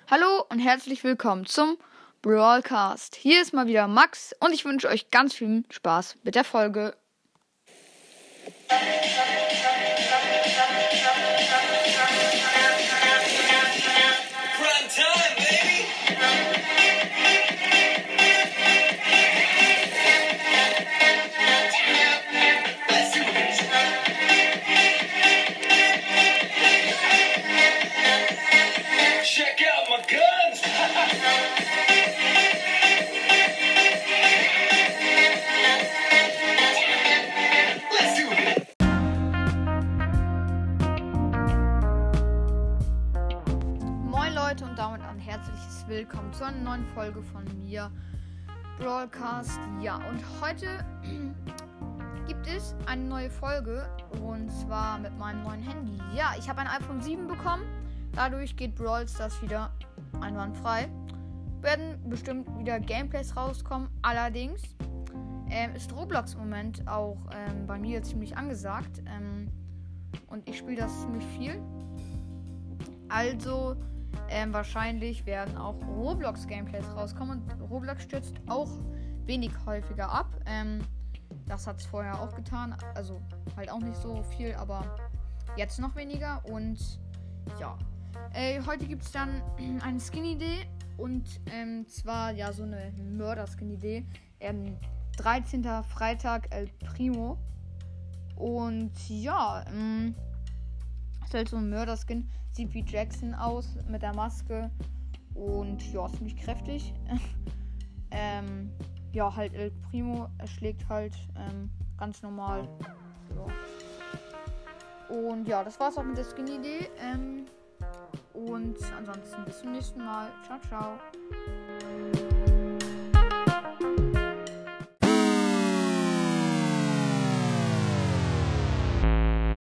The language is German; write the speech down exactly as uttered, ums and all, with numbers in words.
Hallo und herzlich willkommen zum Brawlcast. Hier ist mal wieder Max und ich wünsche euch ganz viel Spaß mit der Folge. Und damit ein herzliches Willkommen zu einer neuen Folge von mir, Brawlcast. Ja, und heute gibt es eine neue Folge und zwar mit meinem neuen Handy. Ja, ich habe ein iPhone sieben bekommen, dadurch geht Brawl Stars wieder einwandfrei. Werden bestimmt wieder Gameplays rauskommen, allerdings ähm, ist Roblox im Moment auch ähm, bei mir ziemlich angesagt ähm, und ich spiele das ziemlich viel. Also Ähm, wahrscheinlich werden auch Roblox-Gameplays rauskommen und Roblox stürzt auch wenig häufiger ab. Ähm, das hat es vorher auch getan. Also halt auch nicht so viel, aber jetzt noch weniger. Und ja, äh, heute gibt es dann eine Skin-Idee und ähm, zwar ja so eine Mörder-Skin-Idee. Ähm, dreizehnten Freitag El Primo. Und ja, ähm, ist halt so ein Mörder-Skin. Sieht wie Jackson aus mit der Maske und ja, ziemlich kräftig. ähm, ja, halt El Primo erschlägt halt ähm, ganz normal. Ja. Und ja, das war's auch mit der Skin-Idee. Ähm, und ansonsten bis zum nächsten Mal. Ciao, ciao.